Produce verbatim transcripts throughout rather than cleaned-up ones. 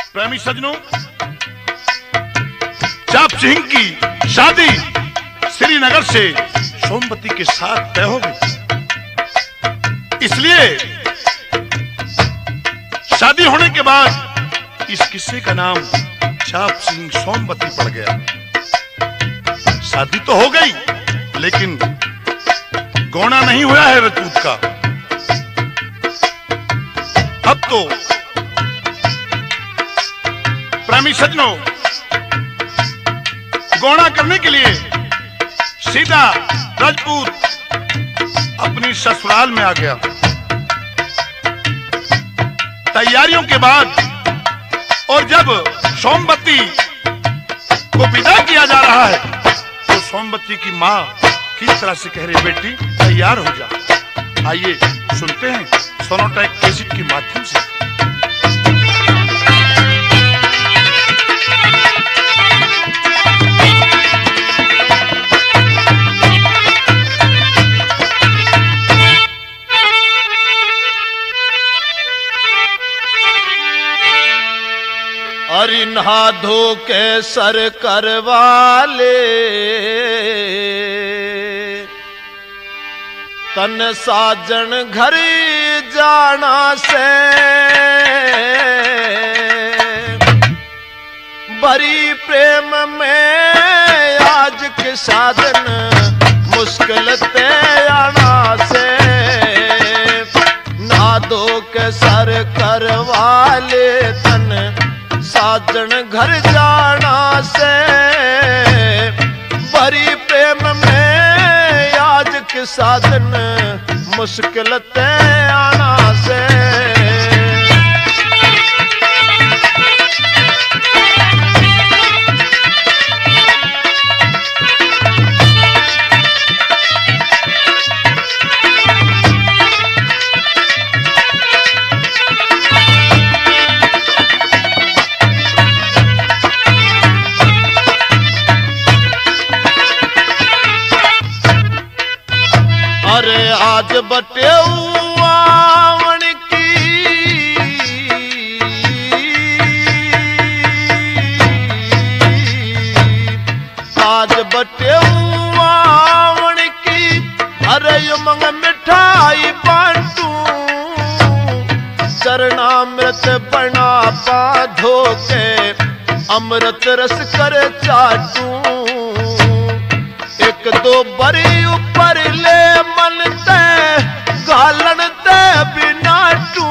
प्रेमी सज्जनों, चाप सिंह की शादी श्रीनगर से सोमवती के साथ तय हो गई। इसलिए शादी होने के बाद इस किस्से का नाम चाप सिंह सोमवती पड़ गया। शादी तो हो गई, लेकिन गौना नहीं हुआ है रजपूत का। अब तो प्रेमी सज्जनों, गौना करने के लिए सीधा राजपूत अपनी ससुराल में आ गया। तैयारियों के बाद और जब सोमवती को विदा किया जा रहा है तो सोमवती की मां किस तरह से कह रही, बेटी तैयार हो जा। आइए सुनते हैं सोनोटेक कैसेट के माध्यम से। अरे नहा धो के सर करवा ले, तन साजन घर जाना से, बड़ी प्रेम में आज के साधन मुश्किल ते आना से। नहा धो के सर करवा ले, तन साजन घर जाना से, बड़ी प्रेम में आज के साधन मुश्किल ते आना से। अरे आज बटेउआवन की, आज बटेउआवन की, अरे उमंग मिठाई बांटू, चरणामृत बना बांधो के अमृत रस कर चाटू। एक दो बरी ऊपर ले मन ते गालन ते बिना टू,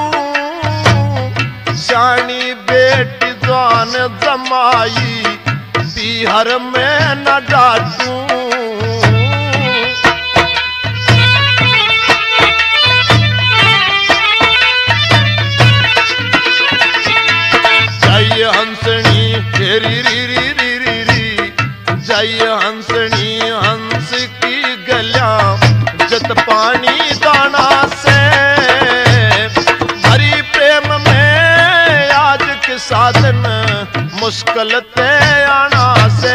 शानी बेटी जान जमाई पीहर में न डाटू। जय हंसनी री री री री री री, जय हंसनी हंस की गल्या जत पानी दाना से, भरी प्रेम में आज के साधन मुश्किल ते आना से।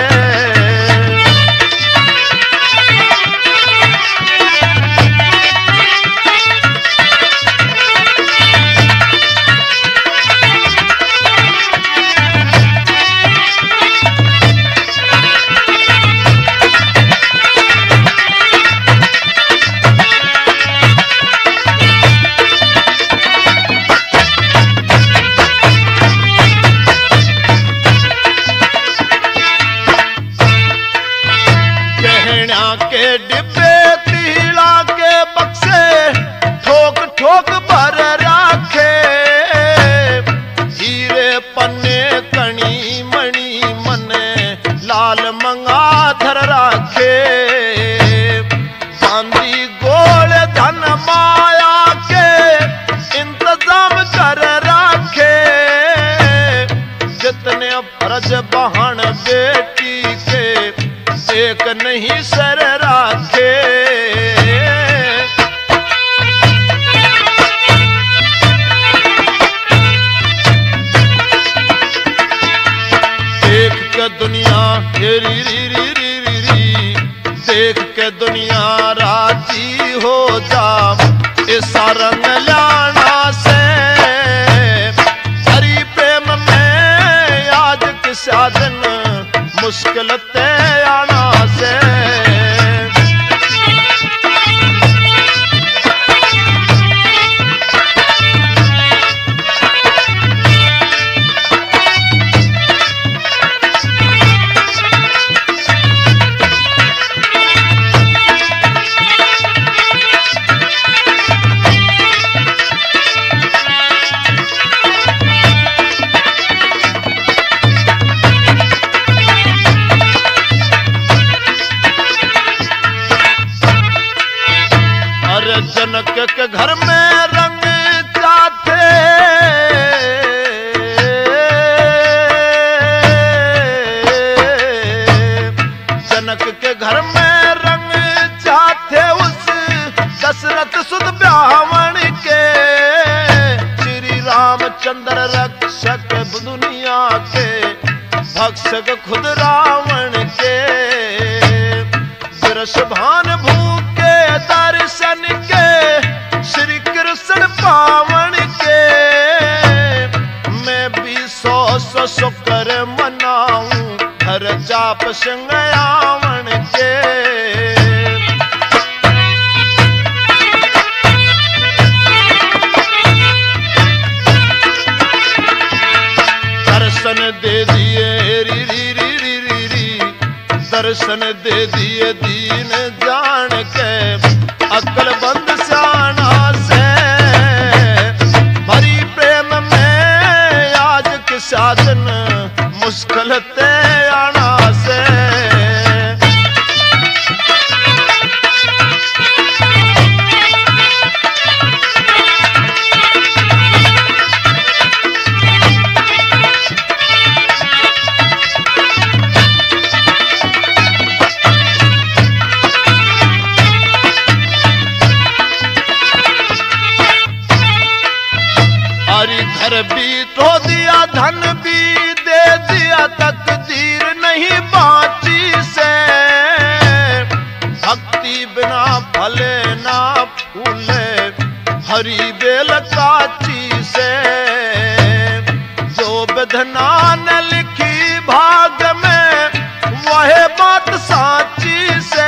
के डिब्बे तीला के बक्से ठोक ठोक भर राखे, हीरे पन्ने कणी मणि मने लाल मंगा धर राखे। चांदी गोल धन माया के इंतजाम कर राखे, जितने फर्ज बहन बेटी के एक नहीं सर राखे। देख के दुनिया री री री री री री, देख के दुनिया राजी हो जा, ऐसा रंग लाना से, हरी प्रेम में मुश्किल ते आना से। जनक के घर में रंग चाथे, जनक के घर में रंग चाथे उस दशरथ सुध ब्राह्मण के। श्री रामचंद्र रक्षक दुनिया के, भक्षक खुद रावण के। वृषभान भूखे दर्शन के, श्री कृष्ण पावन के। मैं भी सौ सौ शुक्र मनाऊं, हर जाप सिंह रावण के। दर्शन दे दिए री री री री री री, दर्शन दे दिए दीन जान के। अक्ल बंद स्याना से, भरी प्रेम में आज के साधन, मुश्किल ते आना से। घर भी तो दिया, धन भी दे दिया, तकदीर नहीं बाची से। भक्ति बिना फले ना फूले, हरी बेल काची से। जो विधना ने लिखी भाग में, वह बात साची से।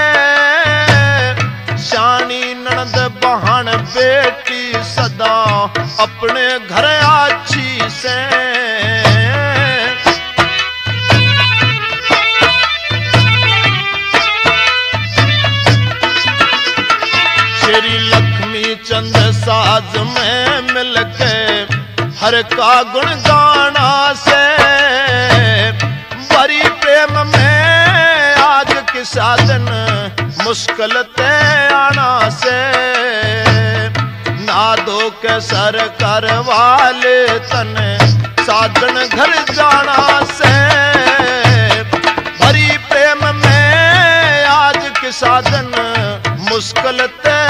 शानी ननद बहन बेटी सदा अपने घर आची से। श्री लक्ष्मी चंद साज में मिलके, हर का गुण गाना से। बड़ी प्रेम में आज के साधन, मुश्किल ते आना से। नादो के सर कर वाले तन, साधन घर जाना से। भरी प्रेम में आज के साधन, मुश्किल ते